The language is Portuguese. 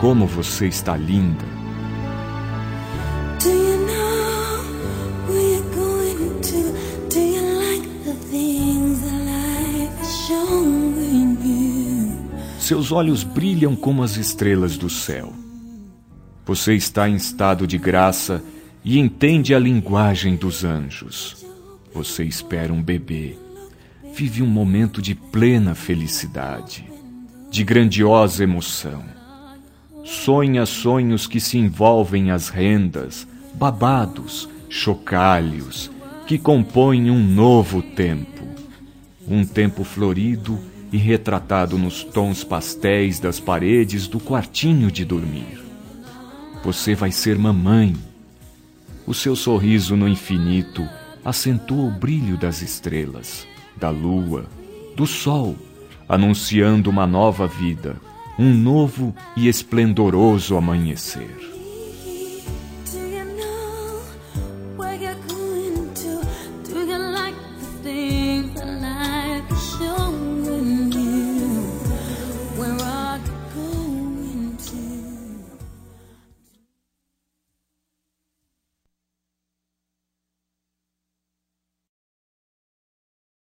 Como você está linda! Do you know where you're going to? Do you like the things that life has shown you? Seus olhos brilham como as estrelas do céu. Você está em estado de graça e entende a linguagem dos anjos. Você espera um bebê. Vive um momento de plena felicidade, de grandiosa emoção. Sonha sonhos que se envolvem as rendas, babados, chocalhos, que compõem um novo tempo. Um tempo florido e retratado nos tons pastéis das paredes do quartinho de dormir. Você vai ser mamãe. O seu sorriso no infinito acentua o brilho das estrelas, da lua, do sol, anunciando uma nova vida, um novo e esplendoroso amanhecer. Do you know where you're going to? Do you like the things that life